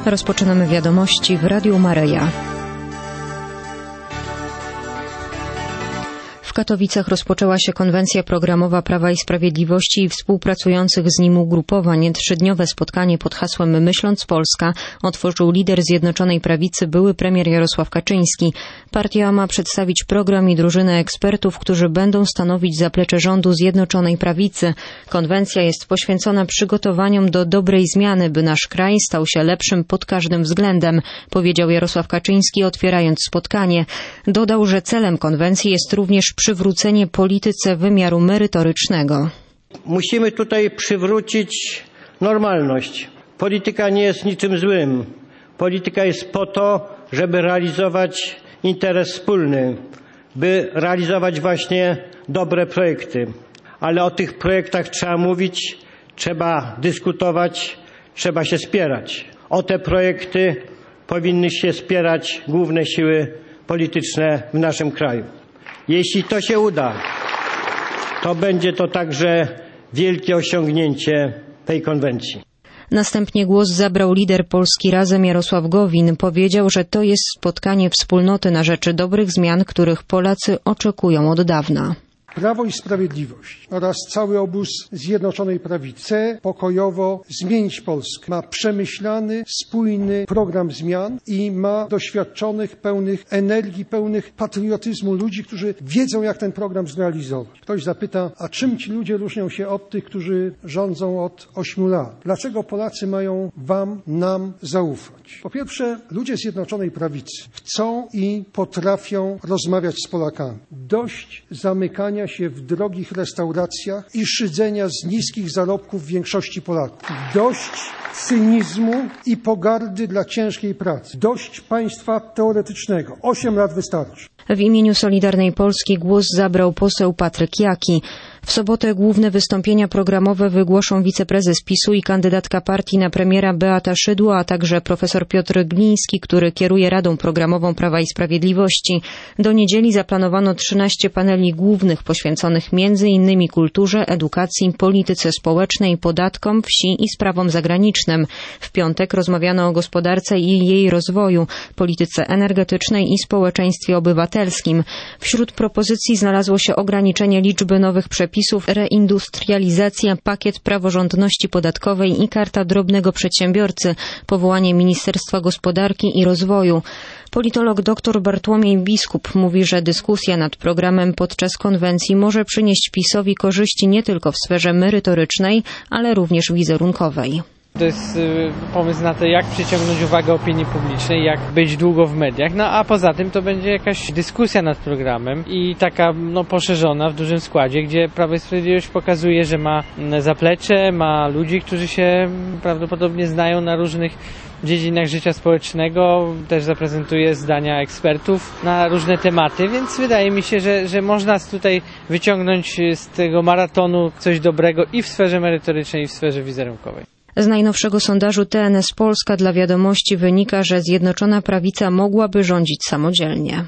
Rozpoczynamy wiadomości w Radiu Maryja. W Katowicach rozpoczęła się konwencja programowa Prawa i Sprawiedliwości i współpracujących z nim ugrupowań. Trzydniowe spotkanie pod hasłem Myśląc Polska otworzył lider Zjednoczonej Prawicy, były premier Jarosław Kaczyński. Partia ma przedstawić program i drużynę ekspertów, którzy będą stanowić zaplecze rządu Zjednoczonej Prawicy. Konwencja jest poświęcona przygotowaniom do dobrej zmiany, by nasz kraj stał się lepszym pod każdym względem, powiedział Jarosław Kaczyński, otwierając spotkanie. Dodał, że celem konwencji jest również przywrócenie polityce wymiaru merytorycznego. Musimy tutaj przywrócić normalność. Polityka nie jest niczym złym. Polityka jest po to, żeby realizować interes wspólny, by realizować właśnie dobre projekty. Ale o tych projektach trzeba mówić, trzeba dyskutować, trzeba się spierać. O te projekty powinny się spierać główne siły polityczne w naszym kraju. Jeśli to się uda, to będzie to także wielkie osiągnięcie tej konwencji. Następnie głos zabrał lider Polski Razem Jarosław Gowin. Powiedział, że to jest spotkanie wspólnoty na rzecz dobrych zmian, których Polacy oczekują od dawna. Prawo i Sprawiedliwość oraz cały obóz Zjednoczonej Prawicy chce pokojowo zmienić Polskę. Ma przemyślany, spójny program zmian i ma doświadczonych, pełnych energii, pełnych patriotyzmu ludzi, którzy wiedzą, jak ten program zrealizować. Ktoś zapyta, a czym ci ludzie różnią się od tych, którzy rządzą od 8 lat? Dlaczego Polacy mają nam zaufać? Po pierwsze, ludzie Zjednoczonej Prawicy chcą i potrafią rozmawiać z Polakami. Dość zamykania się w drogich restauracjach i szydzenia z niskich zarobków większości Polaków. Dość cynizmu i pogardy dla ciężkiej pracy. Dość państwa teoretycznego. 8 lat wystarczy. W imieniu Solidarnej Polski głos zabrał poseł Patryk Jaki. W sobotę główne wystąpienia programowe wygłoszą wiceprezes PiS-u i kandydatka partii na premiera Beata Szydło, a także profesor Piotr Gliński, który kieruje Radą Programową Prawa i Sprawiedliwości. Do niedzieli zaplanowano 13 paneli głównych poświęconych m.in. kulturze, edukacji, polityce społecznej, podatkom, wsi i sprawom zagranicznym. W piątek rozmawiano o gospodarce i jej rozwoju, polityce energetycznej i społeczeństwie obywatelskim. Wśród propozycji znalazło się ograniczenie liczby nowych przepisów, reindustrializacja, pakiet praworządności podatkowej i karta drobnego przedsiębiorcy, powołanie Ministerstwa Gospodarki i Rozwoju. Politolog dr Bartłomiej Biskup mówi, że dyskusja nad programem podczas konwencji może przynieść PiS-owi korzyści nie tylko w sferze merytorycznej, ale również wizerunkowej. To jest pomysł na to, jak przyciągnąć uwagę opinii publicznej, jak być długo w mediach. No a poza tym to będzie jakaś dyskusja nad programem i taka poszerzona w dużym składzie, gdzie Prawo i Sprawiedliwość pokazuje, że ma zaplecze, ma ludzi, którzy się prawdopodobnie znają na różnych dziedzinach życia społecznego, też zaprezentuje zdania ekspertów na różne tematy, więc wydaje mi się, że można tutaj wyciągnąć z tego maratonu coś dobrego i w sferze merytorycznej, i w sferze wizerunkowej. Z najnowszego sondażu TNS Polska dla Wiadomości wynika, że Zjednoczona Prawica mogłaby rządzić samodzielnie.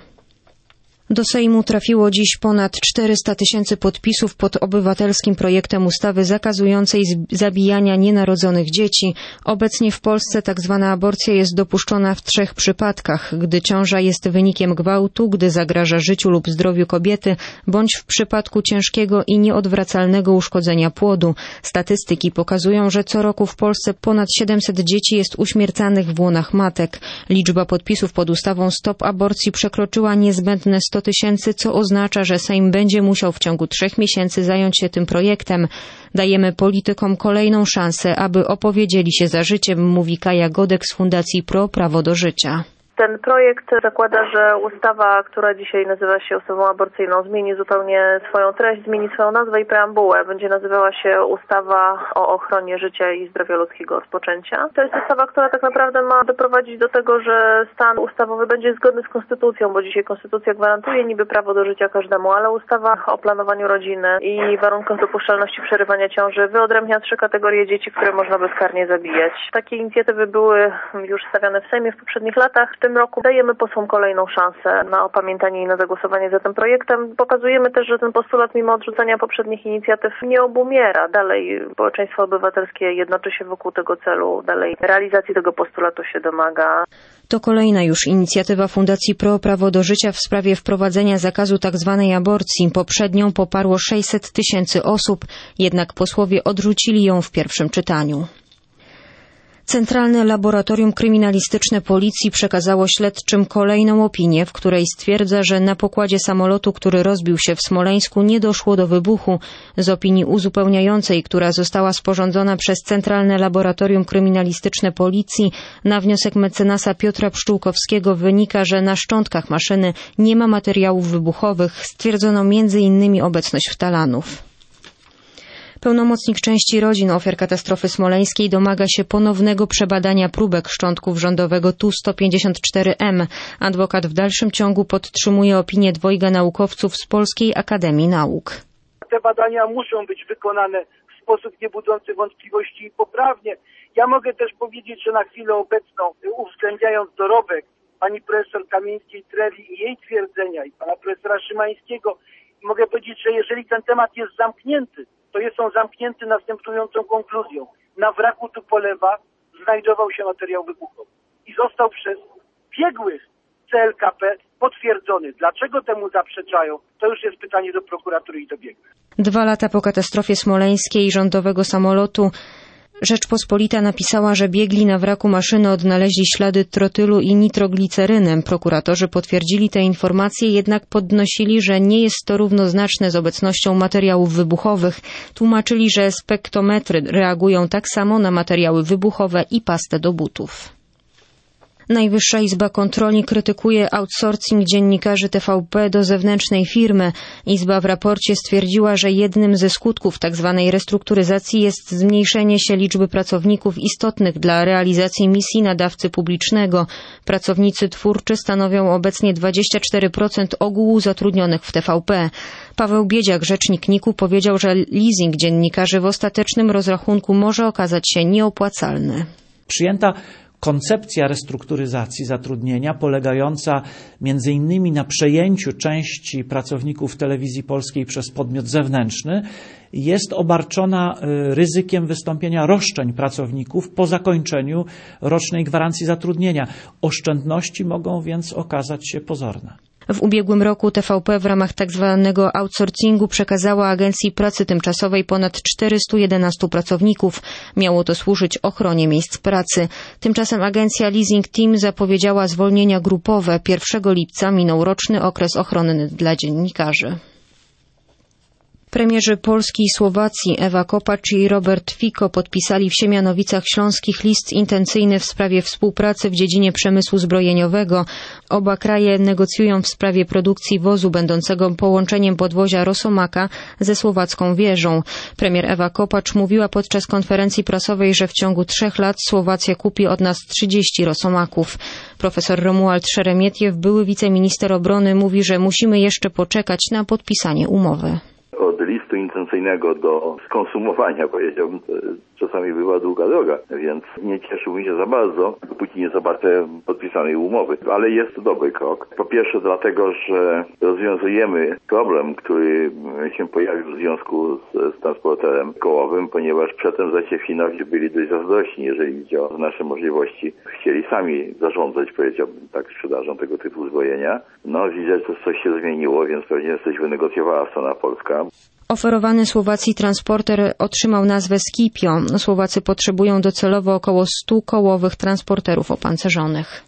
Do Sejmu trafiło dziś ponad 400 000 podpisów pod obywatelskim projektem ustawy zakazującej zabijania nienarodzonych dzieci. Obecnie w Polsce tzw. aborcja jest dopuszczona w 3 przypadkach, gdy ciąża jest wynikiem gwałtu, gdy zagraża życiu lub zdrowiu kobiety, bądź w przypadku ciężkiego i nieodwracalnego uszkodzenia płodu. Statystyki pokazują, że co roku w Polsce ponad 700 dzieci jest uśmiercanych w łonach matek. Liczba podpisów pod ustawą Stop Aborcji przekroczyła niezbędne 100 000, co oznacza, że Sejm będzie musiał w ciągu 3 miesięcy zająć się tym projektem. Dajemy politykom kolejną szansę, aby opowiedzieli się za życiem, mówi Kaja Godek z Fundacji Pro Prawo do Życia. Ten projekt zakłada, że ustawa, która dzisiaj nazywa się ustawą aborcyjną, zmieni zupełnie swoją treść, zmieni swoją nazwę i preambułę. Będzie nazywała się ustawa o ochronie życia i zdrowia ludzkiego od poczęcia. To jest ustawa, która tak naprawdę ma doprowadzić do tego, że stan ustawowy będzie zgodny z konstytucją, bo dzisiaj konstytucja gwarantuje niby prawo do życia każdemu, ale ustawa o planowaniu rodziny i warunkach dopuszczalności przerywania ciąży wyodrębnia 3 kategorie dzieci, które można bezkarnie zabijać. Takie inicjatywy były już stawiane w Sejmie w poprzednich latach. tym roku dajemy posłom kolejną szansę na opamiętanie i na zagłosowanie za tym projektem. Pokazujemy też, że ten postulat mimo odrzucenia poprzednich inicjatyw nie obumiera. Dalej społeczeństwo obywatelskie jednoczy się wokół tego celu, dalej realizacji tego postulatu się domaga. To kolejna już inicjatywa Fundacji Pro Prawo do Życia w sprawie wprowadzenia zakazu tzw. aborcji. Poprzednią poparło 600 000 osób, jednak posłowie odrzucili ją w pierwszym czytaniu. Centralne Laboratorium Kryminalistyczne Policji przekazało śledczym kolejną opinię, w której stwierdza, że na pokładzie samolotu, który rozbił się w Smoleńsku, nie doszło do wybuchu. Z opinii uzupełniającej, która została sporządzona przez Centralne Laboratorium Kryminalistyczne Policji, na wniosek mecenasa Piotra Pszczółkowskiego wynika, że na szczątkach maszyny nie ma materiałów wybuchowych. Stwierdzono m.in. obecność ftalanów. Pełnomocnik części rodzin ofiar katastrofy smoleńskiej domaga się ponownego przebadania próbek szczątków rządowego Tu-154M. Adwokat w dalszym ciągu podtrzymuje opinię dwojga naukowców z Polskiej Akademii Nauk. Te badania muszą być wykonane w sposób niebudzący wątpliwości i poprawnie. Ja mogę też powiedzieć, że na chwilę obecną, uwzględniając dorobek pani profesor Kamieńskiej-Trewi i jej twierdzenia i pana profesora Szymańskiego, mogę powiedzieć, że jeżeli ten temat jest zamknięty, to jest on zamknięty następującą konkluzją. Na wraku Tupolewa znajdował się materiał wybuchowy i został przez biegłych CLKP potwierdzony. Dlaczego temu zaprzeczają? To już jest pytanie do prokuratury i do biegłych. 2 lata po katastrofie smoleńskiej rządowego samolotu Rzeczpospolita napisała, że biegli na wraku maszyny odnaleźli ślady trotylu i nitrogliceryny. Prokuratorzy potwierdzili te informacje, jednak podnosili, że nie jest to równoznaczne z obecnością materiałów wybuchowych. Tłumaczyli, że spektrometry reagują tak samo na materiały wybuchowe i pastę do butów. Najwyższa Izba Kontroli krytykuje outsourcing dziennikarzy TVP do zewnętrznej firmy. Izba w raporcie stwierdziła, że jednym ze skutków tzw. restrukturyzacji jest zmniejszenie się liczby pracowników istotnych dla realizacji misji nadawcy publicznego. Pracownicy twórczy stanowią obecnie 24% ogółu zatrudnionych w TVP. Paweł Biedziak, rzecznik NIK-u, powiedział, że leasing dziennikarzy w ostatecznym rozrachunku może okazać się nieopłacalny. Przyjęta koncepcja restrukturyzacji zatrudnienia polegająca m.in. na przejęciu części pracowników Telewizji Polskiej przez podmiot zewnętrzny jest obarczona ryzykiem wystąpienia roszczeń pracowników po zakończeniu rocznej gwarancji zatrudnienia. Oszczędności mogą więc okazać się pozorne. W ubiegłym roku TVP w ramach tzw. outsourcingu przekazała Agencji Pracy Tymczasowej ponad 411 pracowników. Miało to służyć ochronie miejsc pracy. Tymczasem agencja Leasing Team zapowiedziała zwolnienia grupowe. 1 lipca minął roczny okres ochronny dla dziennikarzy. Premierzy Polski i Słowacji Ewa Kopacz i Robert Fico podpisali w Siemianowicach Śląskich list intencyjny w sprawie współpracy w dziedzinie przemysłu zbrojeniowego. Oba kraje negocjują w sprawie produkcji wozu będącego połączeniem podwozia Rosomaka ze słowacką wieżą. Premier Ewa Kopacz mówiła podczas konferencji prasowej, że w ciągu 3 lat Słowacja kupi od nas 30 Rosomaków. Profesor Romuald Szeremietiew, były wiceminister obrony, mówi, że musimy jeszcze poczekać na podpisanie umowy. Od listu intencyjnego do skonsumowania, powiedziałbym, czasami była długa droga, więc nie cieszyłbym się za bardzo, dopóki nie zobaczę podpisanej umowy. Ale jest to dobry krok. Po pierwsze dlatego, że rozwiązujemy problem, który się pojawił w związku z transporterem kołowym, ponieważ przedtem Finowie byli dość zazdrośni, jeżeli chodzi o nasze możliwości. Chcieli sami zarządzać, powiedziałbym tak, sprzedażą tego typu uzbrojenia. No widać, że coś się zmieniło, więc pewnie coś wynegocjowała strona polska. Oferowany Słowacji transporter otrzymał nazwę Scipio. Słowacy potrzebują docelowo około 100 kołowych transporterów opancerzonych.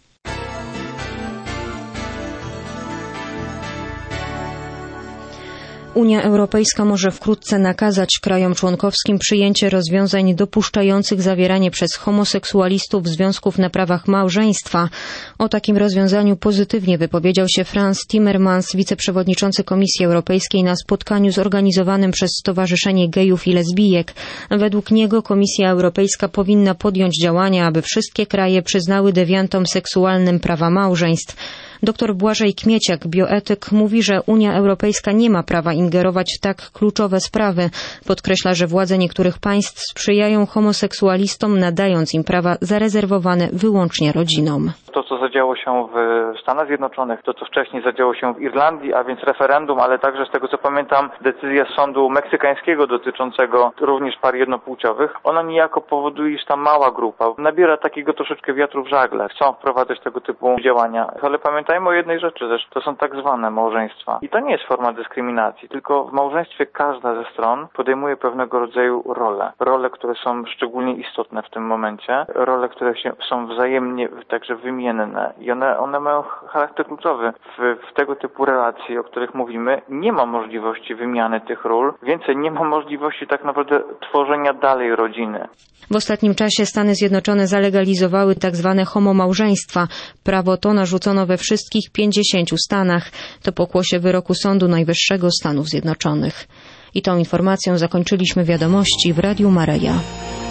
Unia Europejska może wkrótce nakazać krajom członkowskim przyjęcie rozwiązań dopuszczających zawieranie przez homoseksualistów związków na prawach małżeństwa. O takim rozwiązaniu pozytywnie wypowiedział się Frans Timmermans, wiceprzewodniczący Komisji Europejskiej, na spotkaniu zorganizowanym przez Stowarzyszenie Gejów i Lesbijek. Według niego Komisja Europejska powinna podjąć działania, aby wszystkie kraje przyznały dewiantom seksualnym prawa małżeństw. Dr Błażej Kmieciak, bioetyk, mówi, że Unia Europejska nie ma prawa ingerować w tak kluczowe sprawy. Podkreśla, że władze niektórych państw sprzyjają homoseksualistom, nadając im prawa zarezerwowane wyłącznie rodzinom. to, co zadziało się w Stanach Zjednoczonych, to, co wcześniej zadziało się w Irlandii, a więc referendum, ale także z tego, co pamiętam, decyzja sądu meksykańskiego dotyczącego również par jednopłciowych, ona niejako powoduje, iż ta mała grupa nabiera takiego troszeczkę wiatru w żagle. Chcą wprowadzać tego typu działania. Ale pamiętajmy o jednej rzeczy też, to są tak zwane małżeństwa. I to nie jest forma dyskryminacji, tylko w małżeństwie każda ze stron podejmuje pewnego rodzaju role. Role, które są szczególnie istotne w tym momencie, role, które są wzajemnie także wymienne i one mają charakter kluczowy. W tego typu relacji, o których mówimy, nie ma możliwości wymiany tych ról, więcej nie ma możliwości tak naprawdę tworzenia dalej rodziny. W ostatnim czasie Stany Zjednoczone zalegalizowały tzw. homomałżeństwa. Prawo to narzucono we wszystkich 50 stanach. To pokłosie wyroku Sądu Najwyższego Stanów Zjednoczonych. I tą informacją zakończyliśmy wiadomości w Radiu Maryja.